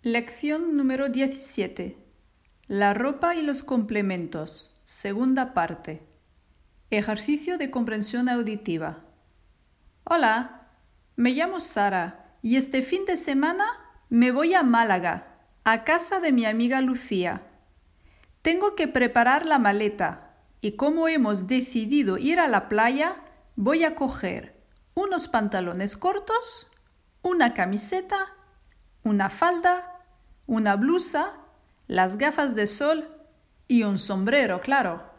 Lección número 17. La ropa y los complementos. Segunda parte. Ejercicio de comprensión auditiva. Hola, me llamo Sara y este fin de semana me voy a Málaga, a casa de mi amiga Lucía. Tengo que preparar la maleta y como hemos decidido ir a la playa, voy a coger unos pantalones cortos, una camiseta, una falda, una blusa, las gafas de sol y un sombrero, claro.